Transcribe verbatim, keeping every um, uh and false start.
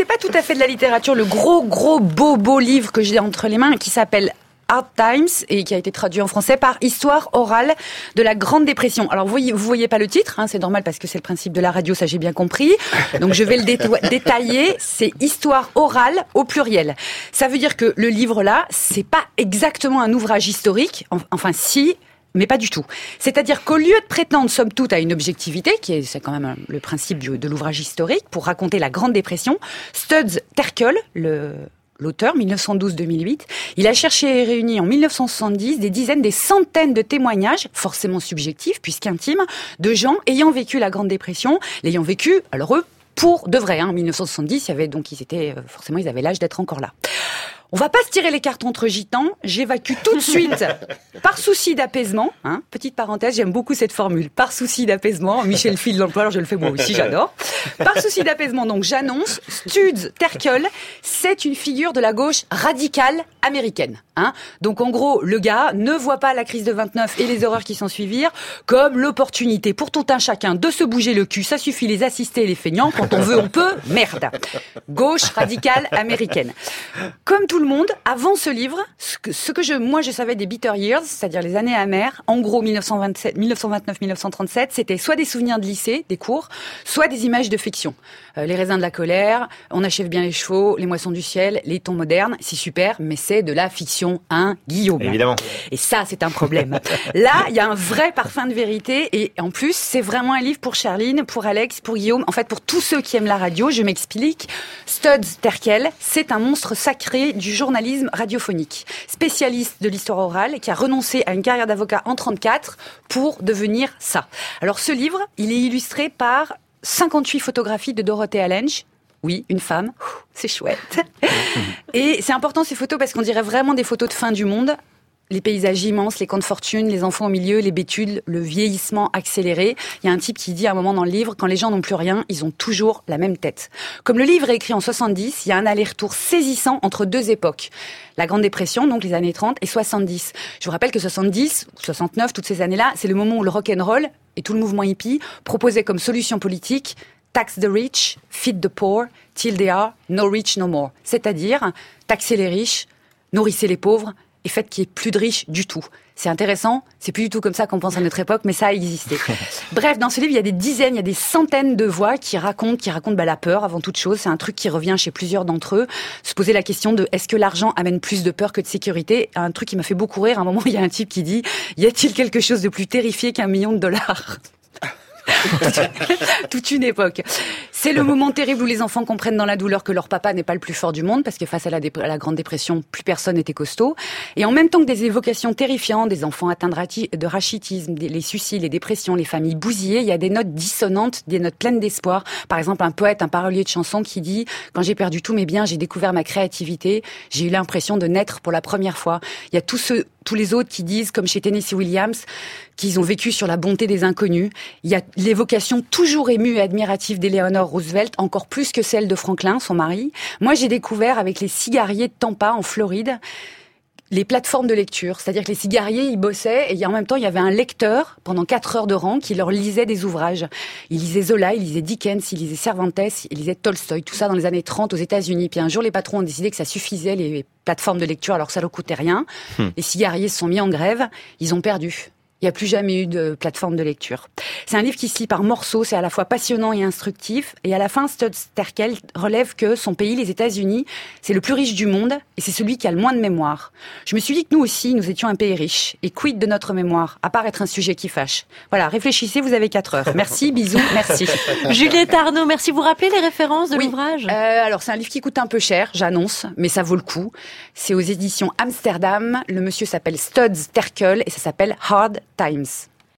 pas tout à fait de la littérature, le gros, gros, beau, beau livre que j'ai entre les mains qui s'appelle Hard Times et qui a été traduit en français par Histoire orale de la Grande Dépression. Alors vous voyez, vous voyez pas le titre, hein, c'est normal parce que c'est le principe de la radio, ça j'ai bien compris. Donc je vais le déto- détailler. C'est Histoire orale au pluriel. Ça veut dire que le livre là, c'est pas exactement un ouvrage historique. Enfin si. Mais pas du tout. C'est-à-dire qu'au lieu de prétendre, somme toute, à une objectivité, qui est, c'est quand même le principe du, de l'ouvrage historique, pour raconter la Grande Dépression, Studs Terkel, le, l'auteur, mille neuf cent douze à deux mille huit, il a cherché et réuni en mille neuf cent soixante-dix des dizaines, des centaines de témoignages, forcément subjectifs, puisqu'intimes, de gens ayant vécu la Grande Dépression, l'ayant vécu, alors eux, pour de vrai, hein. En mille neuf cent soixante-dix, il y avait, donc ils étaient, forcément, ils avaient l'âge d'être encore là. On va pas se tirer les cartes entre gitans. J'évacue tout de suite, par souci d'apaisement, hein, petite parenthèse, j'aime beaucoup cette formule, par souci d'apaisement. Michel Fil d'emploi, alors je le fais moi aussi, j'adore. Par souci d'apaisement, donc j'annonce, Studs Terkel, c'est une figure de la gauche radicale américaine. Hein. Donc en gros, le gars ne voit pas la crise de vingt-neuf et les horreurs qui s'en suivirent comme l'opportunité pour tout un chacun de se bouger le cul. Ça suffit les assistés et les feignants. Quand on veut, on peut. Merde. Gauche radicale américaine. Comme tout le monde, avant ce livre, ce que, ce que je, moi je savais des bitter years, c'est-à-dire les années amères, en gros mille neuf cent vingt-sept, mille neuf cent vingt-neuf, mille neuf cent trente-sept, c'était soit des souvenirs de lycée, des cours, soit des images de fiction. Euh, les raisins de la colère, on achève bien les chevaux, les moissons du ciel, les tons modernes, c'est super, mais c'est de la fiction, hein, Guillaume. Évidemment. Et ça, c'est un problème. Là, il y a un vrai parfum de vérité, et en plus, c'est vraiment un livre pour Charline, pour Alex, pour Guillaume, en fait pour tous ceux qui aiment la radio. Je m'explique. Studs Terkel, c'est un monstre sacré du journalisme radiophonique, spécialiste de l'histoire orale, qui a renoncé à une carrière d'avocat en trente-quatre pour devenir ça. Alors ce livre, il est illustré par cinquante-huit photographies de Dorothée Lange. Oui, une femme, c'est chouette. Et c'est important ces photos parce qu'on dirait vraiment des photos de fin du monde. Les paysages immenses, les camps de fortune, les enfants au milieu, les bétudes, le vieillissement accéléré. Il y a un type qui dit à un moment dans le livre, quand les gens n'ont plus rien, ils ont toujours la même tête. Comme le livre est écrit en soixante-dix, il y a un aller-retour saisissant entre deux époques. La Grande Dépression, donc les années trente, et soixante-dix. Je vous rappelle que soixante-dix, soixante-neuf, toutes ces années-là, c'est le moment où le rock'n'roll et tout le mouvement hippie proposait comme solution politique tax the rich, feed the poor, till they are no rich no more. C'est-à-dire, taxez les riches, nourrissez les pauvres, et faites qu'il n'y ait plus de riches du tout. C'est intéressant, c'est plus du tout comme ça qu'on pense à notre époque, mais ça a existé. Bref, dans ce livre, il y a des dizaines, il y a des centaines de voix qui racontent, qui racontent bah, la peur avant toute chose. C'est un truc qui revient chez plusieurs d'entre eux. Se poser la question de est-ce que l'argent amène plus de peur que de sécurité? Un truc qui m'a fait beaucoup rire. À un moment, il y a un type qui dit y a-t-il quelque chose de plus terrifié qu'un million de dollars? Toute une époque. C'est le moment terrible où les enfants comprennent dans la douleur que leur papa n'est pas le plus fort du monde, parce que face à la, dé- à la Grande Dépression, plus personne n'était costaud. Et en même temps que des évocations terrifiantes, des enfants atteints de, rati- de rachitisme, des, les suicides, les dépressions, les familles bousillées, il y a des notes dissonantes, des notes pleines d'espoir. Par exemple, un poète, un parolier de chansons qui dit « Quand j'ai perdu tous mes biens, j'ai découvert ma créativité, j'ai eu l'impression de naître pour la première fois. » Il y a tous ceux, tous les autres qui disent, comme chez Tennessee Williams, qu'ils ont vécu sur la bonté des inconnus. Il y a l'évocation toujours émue et admirative d'Eleanor Roosevelt, encore plus que celle de Franklin, son mari. Moi, j'ai découvert avec les cigariers de Tampa, en Floride, les plateformes de lecture. C'est-à-dire que les cigariers, ils bossaient et en même temps, il y avait un lecteur pendant quatre heures de rang qui leur lisait des ouvrages. Il lisait Zola, il lisait Dickens, il lisait Cervantes, il lisait Tolstoï, tout ça dans les années trente aux États-Unis. Puis un jour, les patrons ont décidé que ça suffisait, les plateformes de lecture, alors que ça leur coûtait rien. Hmm. Les cigariers se sont mis en grève, ils ont perdu. Il n'y a plus jamais eu de plateforme de lecture. C'est un livre qui se lit par morceaux, c'est à la fois passionnant et instructif. Et à la fin, Studs Terkel relève que son pays, les États-Unis, c'est le plus riche du monde et c'est celui qui a le moins de mémoire. Je me suis dit que nous aussi, nous étions un pays riche. Et quid de notre mémoire, à part être un sujet qui fâche. Voilà, réfléchissez, vous avez quatre heures. Merci, bisous, merci. Juliette Arnaud, merci. Vous rappelez les références de oui. l'ouvrage? euh, Alors, c'est un livre qui coûte un peu cher, j'annonce, mais ça vaut le coup. C'est aux éditions Amsterdam. Le monsieur s'appelle Studs Terkel et ça s'appelle Hard Times.